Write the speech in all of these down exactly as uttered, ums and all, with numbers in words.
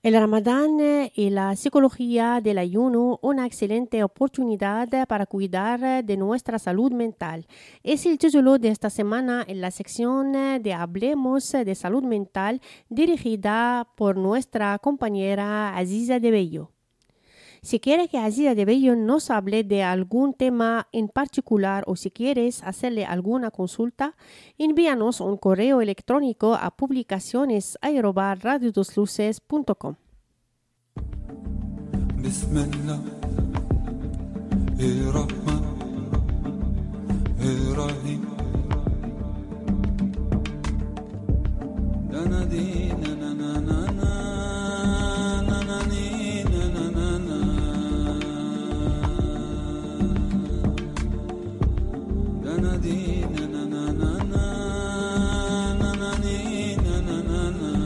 El Ramadán eh, y la psicología del ayuno, una excelente oportunidad para cuidar de nuestra salud mental. Es el título de esta semana en la sección eh, de Hablemos de Salud Mental, dirigida por nuestra compañera Aziza de Bello. Si quieres que Aziza de Bello nos hable de algún tema en particular o si quieres hacerle alguna consulta, envíanos un correo electrónico a publicaciones arroba radio dos luces punto com. بسم الله الرحمن الرحيم دنا دينا نا نا نا نا نا ني نا نا نا نا دنا دينا نا نا نا نا نا ني نا نا نا نا.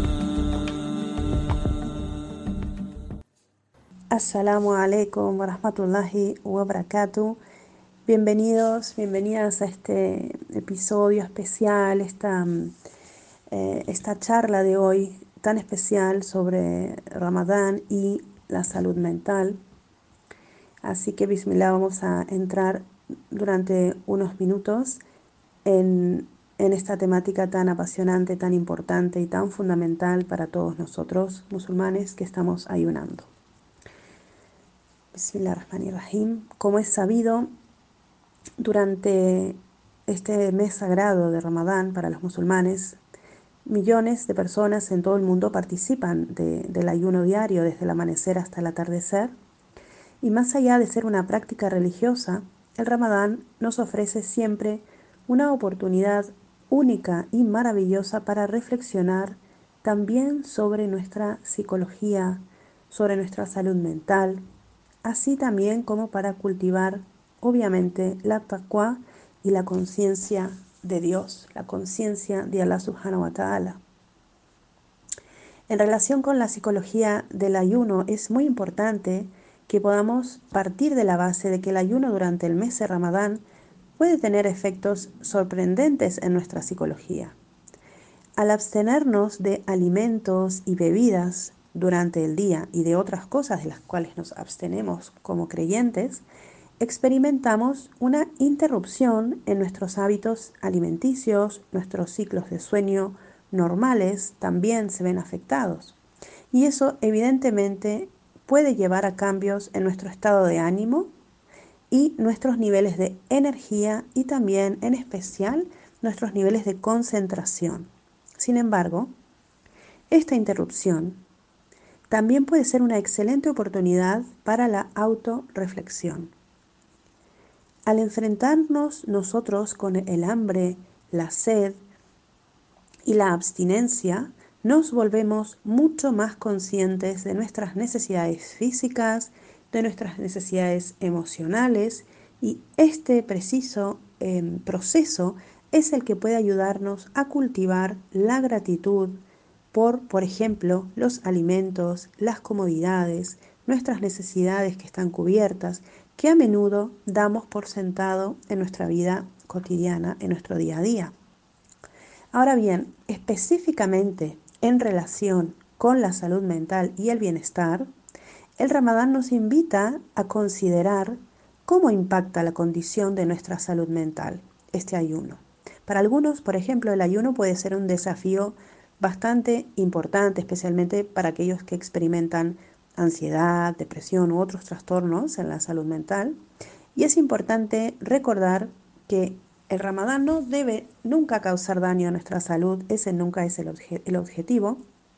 Assalamu alaikum wa rahmatullahi wa barakatuh. Bienvenidos, bienvenidas a este episodio especial, esta, eh, esta charla de hoy tan especial sobre Ramadán y la salud mental. Así que bismillah, vamos a entrar durante unos minutos en, en esta temática tan apasionante, tan importante y tan fundamental para todos nosotros musulmanes que estamos ayunando. Bismillahirrahmanirrahim. Como es sabido, durante este mes sagrado de Ramadán para los musulmanes, millones de personas en todo el mundo participan de, del ayuno diario desde el amanecer hasta el atardecer. Y más allá de ser una práctica religiosa, el Ramadán nos ofrece siempre una oportunidad única y maravillosa para reflexionar también sobre nuestra psicología, sobre nuestra salud mental, así también como para cultivar, obviamente, la taqwa y la conciencia de Dios, la conciencia de Allah subhanahu wa ta'ala. En relación con la psicología del ayuno, es muy importante que podamos partir de la base de que el ayuno durante el mes de Ramadán puede tener efectos sorprendentes en nuestra psicología. Al abstenernos de alimentos y bebidas durante el día y de otras cosas de las cuales nos abstenemos como creyentes, experimentamos una interrupción en nuestros hábitos alimenticios, nuestros ciclos de sueño normales también se ven afectados. Y eso evidentemente puede llevar a cambios en nuestro estado de ánimo y nuestros niveles de energía y también, en especial, nuestros niveles de concentración. Sin embargo, esta interrupción también puede ser una excelente oportunidad para la autorreflexión. Al enfrentarnos nosotros con el hambre, la sed y la abstinencia, nos volvemos mucho más conscientes de nuestras necesidades físicas, de nuestras necesidades emocionales, y este preciso eh, proceso es el que puede ayudarnos a cultivar la gratitud por, por ejemplo, los alimentos, las comodidades, nuestras necesidades que están cubiertas, que a menudo damos por sentado en nuestra vida cotidiana, en nuestro día a día. Ahora bien, específicamente en relación con la salud mental y el bienestar, el Ramadán nos invita a considerar cómo impacta la condición de nuestra salud mental este ayuno. Para algunos, por ejemplo, el ayuno puede ser un desafío bastante importante, especialmente para aquellos que experimentan ansiedad, depresión u otros trastornos en la salud mental. Y es importante recordar que el Ramadán no debe nunca causar daño a nuestra salud, ese nunca es el, obje- el objetivo.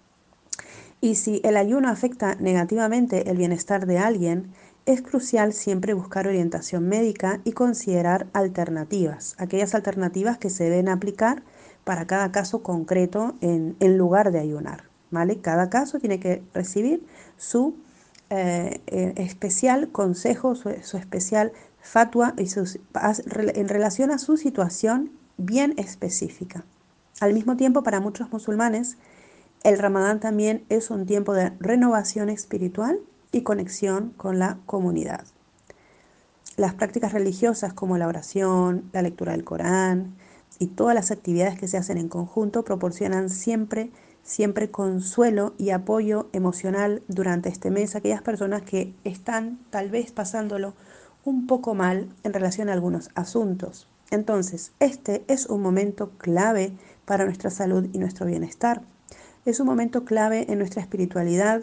Y si el ayuno afecta negativamente el bienestar de alguien, es crucial siempre buscar orientación médica y considerar alternativas, aquellas alternativas que se deben aplicar para cada caso concreto en, en lugar de ayunar, ¿vale? Cada caso tiene que recibir su eh, eh, especial consejo, su, su especial fatwa y sus, en relación a su situación bien específica. Al mismo tiempo, para muchos musulmanes, el Ramadán también es un tiempo de renovación espiritual y conexión con la comunidad. Las prácticas religiosas como la oración, la lectura del Corán y todas las actividades que se hacen en conjunto proporcionan siempre siempre consuelo y apoyo emocional durante este mes a aquellas personas que están tal vez pasándolo un poco mal en relación a algunos asuntos. Entonces, este es un momento clave para nuestra salud y nuestro bienestar. Es un momento clave en nuestra espiritualidad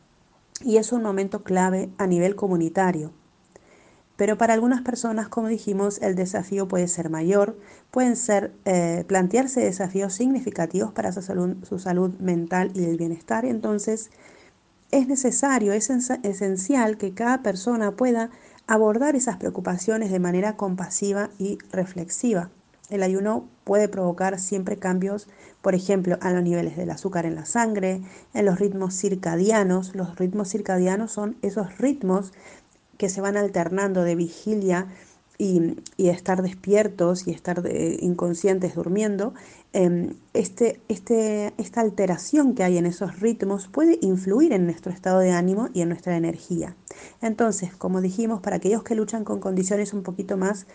y es un momento clave a nivel comunitario. Pero para algunas personas, como dijimos, el desafío puede ser mayor, pueden ser eh, plantearse desafíos significativos para su salud, su salud mental y el bienestar. Entonces, es necesario, es esencial que cada persona pueda abordar esas preocupaciones de manera compasiva y reflexiva. El ayuno puede provocar siempre cambios, por ejemplo, a los niveles del azúcar en la sangre, en los ritmos circadianos. Los ritmos circadianos son esos ritmos que se van alternando de vigilia y, y estar despiertos y estar de, inconscientes durmiendo. Eh, este, este, esta alteración que hay en esos ritmos puede influir en nuestro estado de ánimo y en nuestra energía. Entonces, como dijimos, para aquellos que luchan con condiciones un poquito más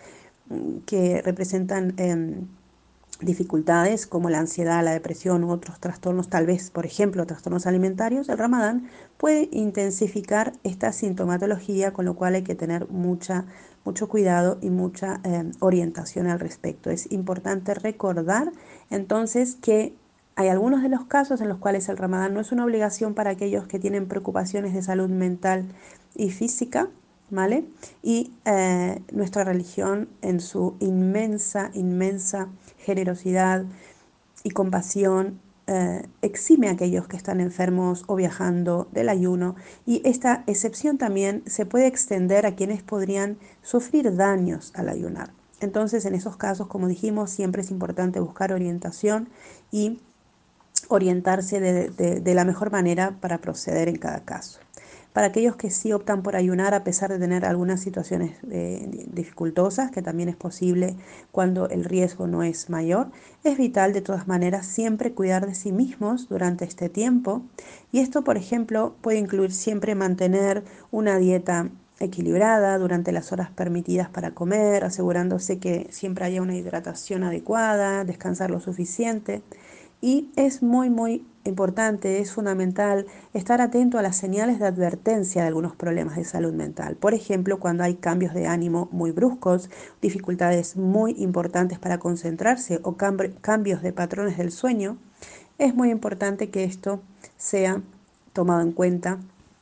que representan eh, dificultades como la ansiedad, la depresión u otros trastornos, tal vez, por ejemplo, trastornos alimentarios, el Ramadán puede intensificar esta sintomatología, con lo cual hay que tener mucha, mucho cuidado y mucha eh, orientación al respecto. Es importante recordar entonces que hay algunos de los casos en los cuales el Ramadán no es una obligación para aquellos que tienen preocupaciones de salud mental y física, ¿vale? Y eh, nuestra religión en su inmensa, inmensa generosidad y compasión eh, exime a aquellos que están enfermos o viajando del ayuno, y esta excepción también se puede extender a quienes podrían sufrir daños al ayunar. Entonces, en esos casos, como dijimos, siempre es importante buscar orientación y orientarse de, de, de la mejor manera para proceder en cada caso. Para aquellos que sí optan por ayunar a pesar de tener algunas situaciones eh, dificultosas, que también es posible cuando el riesgo no es mayor, es vital de todas maneras siempre cuidar de sí mismos durante este tiempo. Y esto, por ejemplo, puede incluir siempre mantener una dieta equilibrada durante las horas permitidas para comer, asegurándose que siempre haya una hidratación adecuada, descansar lo suficiente. Y es muy, muy importante, es fundamental estar atento a las señales de advertencia de algunos problemas de salud mental. Por ejemplo, cuando hay cambios de ánimo muy bruscos, dificultades muy importantes para concentrarse o cambios de patrones del sueño, es muy importante que esto sea tomado en cuenta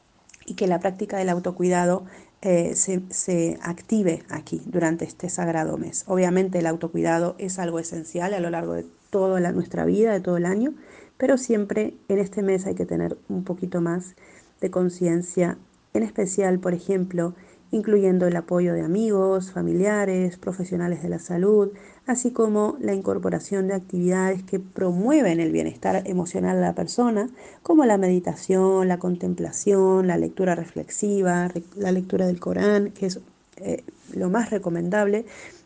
y que la práctica del autocuidado eh, se, se active aquí durante este sagrado mes. Obviamente el autocuidado es algo esencial a lo largo de toda la, nuestra vida, de todo el año, pero siempre en este mes hay que tener un poquito más de conciencia, en especial, por ejemplo, incluyendo el apoyo de amigos, familiares, profesionales de la salud, así como la incorporación de actividades que promueven el bienestar emocional de la persona, como la meditación, la contemplación, la lectura reflexiva, la lectura del Corán, que es eh, lo más recomendable,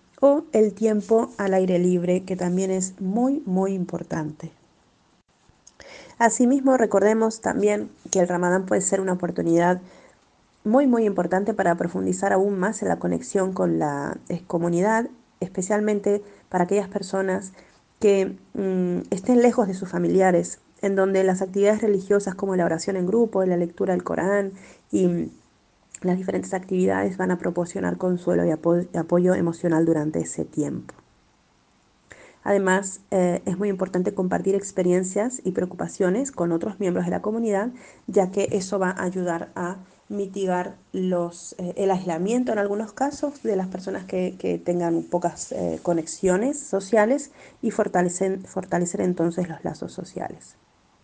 o el tiempo al aire libre, que también es muy, muy importante. Asimismo, recordemos también que el Ramadán puede ser una oportunidad muy, muy importante para profundizar aún más en la conexión con la eh, comunidad, especialmente para aquellas personas que mmm, estén lejos de sus familiares, en donde las actividades religiosas como la oración en grupo, la lectura del Corán y mmm, las diferentes actividades van a proporcionar consuelo y apo- apoyo emocional durante ese tiempo. Además, eh, es muy importante compartir experiencias y preocupaciones con otros miembros de la comunidad, ya que eso va a ayudar a mitigar los, eh, el aislamiento en algunos casos de las personas que, que tengan pocas eh, conexiones sociales y fortalecer, fortalecer entonces los lazos sociales.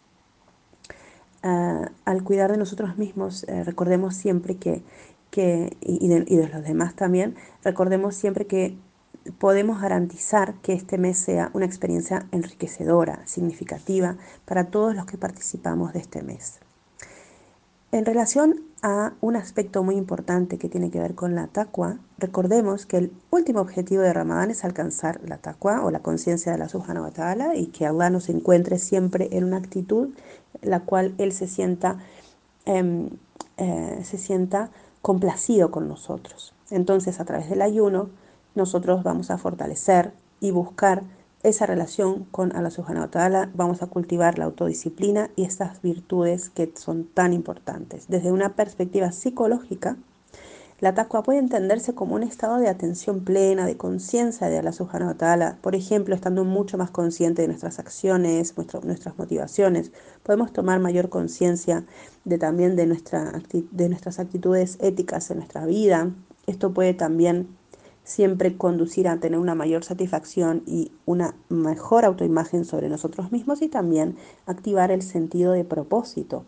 Uh, al cuidar de nosotros mismos, eh, recordemos siempre que, que y, de, y de los demás también, recordemos siempre que podemos garantizar que este mes sea una experiencia enriquecedora, significativa para todos los que participamos de este mes. En relación a un aspecto muy importante que tiene que ver con la taqwa, recordemos que el último objetivo de Ramadán es alcanzar la taqwa o la conciencia de Allah subhanahu wa ta'ala, y que Allah nos encuentre siempre en una actitud en la cual Él se sienta, eh, eh, se sienta complacido con nosotros. Entonces, a través del ayuno, nosotros vamos a fortalecer y buscar esa relación con Allah Subhanahu wa Ta'ala, vamos a cultivar la autodisciplina y estas virtudes que son tan importantes. Desde una perspectiva psicológica, la taqwa puede entenderse como un estado de atención plena, de conciencia de Allah Subhanahu wa Ta'ala. Por ejemplo, estando mucho más consciente de nuestras acciones, nuestra, nuestras motivaciones, podemos tomar mayor conciencia de también de, nuestra, de nuestras actitudes éticas en nuestra vida. Esto puede también siempre conducir a tener una mayor satisfacción y una mejor autoimagen sobre nosotros mismos y también activar el sentido de propósito.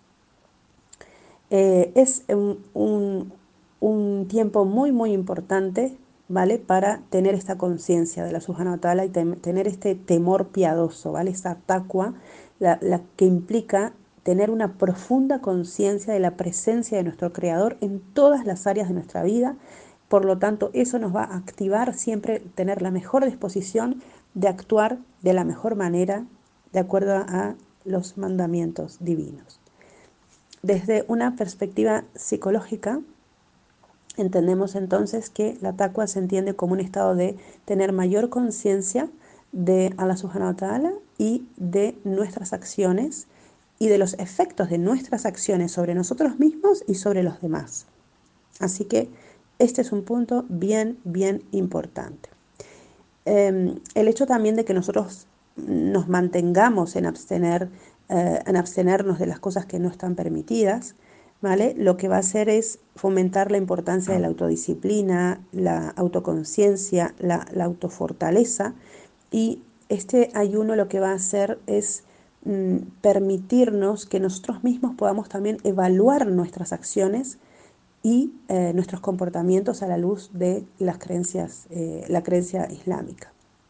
Eh, es un, un, un tiempo muy, muy importante, ¿vale? Para tener esta conciencia de la Subhanahu wa Ta'ala y tem tener este temor piadoso, ¿vale? Esta taqwa, la, la que implica tener una profunda conciencia de la presencia de nuestro Creador en todas las áreas de nuestra vida. Por lo tanto, eso nos va a activar siempre tener la mejor disposición de actuar de la mejor manera, de acuerdo a los mandamientos divinos. Desde una perspectiva psicológica, entendemos entonces que la taqwa se entiende como un estado de tener mayor conciencia de Allah Subhanahu wa Ta'ala y de nuestras acciones y de los efectos de nuestras acciones sobre nosotros mismos y sobre los demás. Así que este es un punto bien, bien importante. Eh, el hecho también de que nosotros nos mantengamos en abstener eh, en abstenernos de las cosas que no están permitidas, ¿vale? Lo que va a hacer es fomentar la importancia de la autodisciplina, la autoconciencia, la, la autofortaleza, y este ayuno lo que va a hacer es mm, permitirnos que nosotros mismos podamos también evaluar nuestras acciones y eh, nuestros comportamientos a la luz de las creencias, eh, la creencia islámica.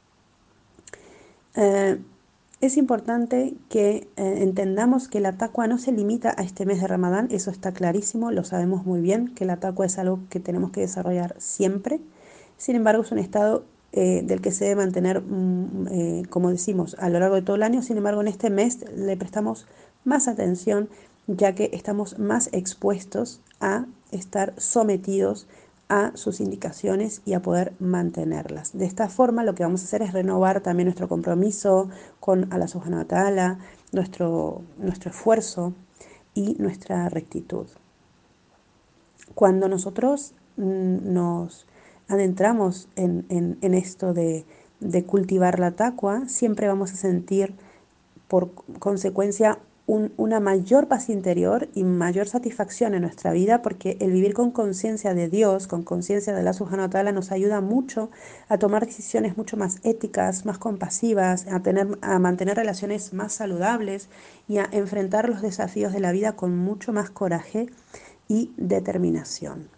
Eh, Es importante que eh, entendamos que la taqwa no se limita a este mes de Ramadán, eso está clarísimo, lo sabemos muy bien, que la taqwa es algo que tenemos que desarrollar siempre. Sin embargo, es un estado eh, del que se debe mantener, mm, eh, como decimos, a lo largo de todo el año. Sin embargo, en este mes le prestamos más atención, ya que estamos más expuestos a estar sometidos a sus indicaciones y a poder mantenerlas. De esta forma, lo que vamos a hacer es renovar también nuestro compromiso con Allah Subhanahu wa Ta'ala, nuestro, nuestro esfuerzo y nuestra rectitud. Cuando nosotros mm, nos adentramos en, en, en esto de, de cultivar la taqwa, siempre vamos a sentir por consecuencia un, una mayor paz interior y mayor satisfacción en nuestra vida, porque el vivir con conciencia de Dios, con conciencia de Allah Subhanahu wa Ta'ala, nos ayuda mucho a tomar decisiones mucho más éticas, más compasivas, a, tener, a mantener relaciones más saludables y a enfrentar los desafíos de la vida con mucho más coraje y determinación.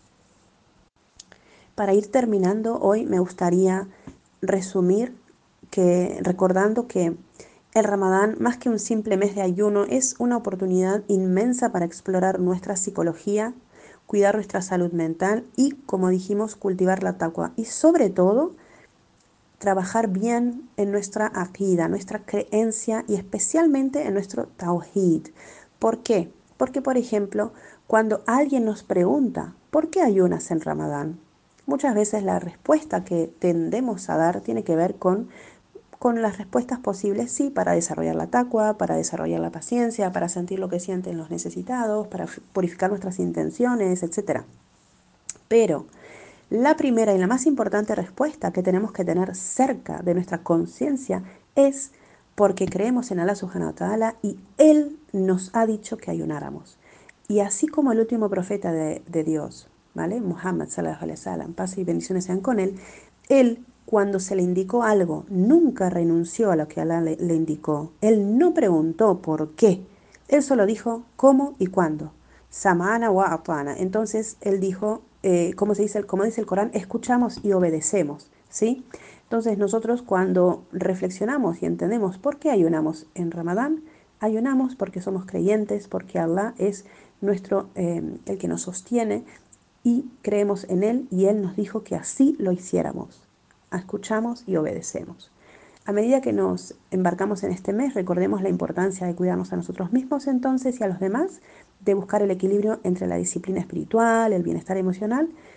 Para ir terminando, hoy me gustaría resumir que, recordando que el Ramadán, más que un simple mes de ayuno, es una oportunidad inmensa para explorar nuestra psicología, cuidar nuestra salud mental y, como dijimos, cultivar la taqwa. Y sobre todo, trabajar bien en nuestra aqida, nuestra creencia y especialmente en nuestro tawhid. ¿Por qué? Porque, por ejemplo, cuando alguien nos pregunta, ¿por qué ayunas en Ramadán? Muchas veces la respuesta que tendemos a dar tiene que ver con con las respuestas posibles, sí, para desarrollar la taqwa, para desarrollar la paciencia, para sentir lo que sienten los necesitados, para purificar nuestras intenciones, etcétera. Pero la primera y la más importante respuesta que tenemos que tener cerca de nuestra conciencia es porque creemos en Allah Subhanahu wa Ta'ala y Él nos ha dicho que ayunáramos. Y así como el último profeta de, de Dios, ¿vale? Muhammad sallallahu alaihi wasallam, paz y bendiciones sean con él, él, cuando se le indicó algo, nunca renunció a lo que Allah le, le indicó. Él no preguntó por qué. Él solo dijo cómo y cuándo. Samana wa atana. Entonces él dijo, eh, como se dice, como dice el Corán, escuchamos y obedecemos, ¿sí? Entonces nosotros cuando reflexionamos y entendemos por qué ayunamos en Ramadán, ayunamos porque somos creyentes, porque Allah es nuestro, eh, el que nos sostiene y creemos en Él y Él nos dijo que así lo hiciéramos. Escuchamos y obedecemos. A medida que nos embarcamos en este mes, recordemos la importancia de cuidarnos a nosotros mismos entonces y a los demás, de buscar el equilibrio entre la disciplina espiritual, el bienestar emocional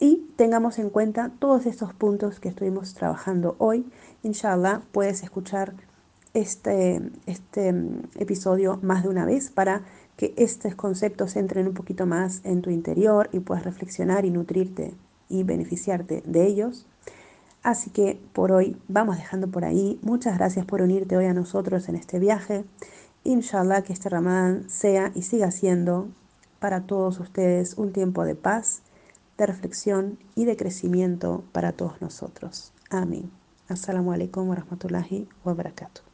y tengamos en cuenta todos estos puntos que estuvimos trabajando hoy. Inshallah, puedes escuchar este, este episodio más de una vez para que estos conceptos entren un poquito más en tu interior y puedas reflexionar y nutrirte y beneficiarte de ellos. Así que por hoy vamos dejando por ahí. Muchas gracias por unirte hoy a nosotros en este viaje. Inshallah que este Ramadán sea y siga siendo para todos ustedes un tiempo de paz, de reflexión y de crecimiento para todos nosotros. Amén. Assalamu alaikum wa rahmatullahi wa barakatuh.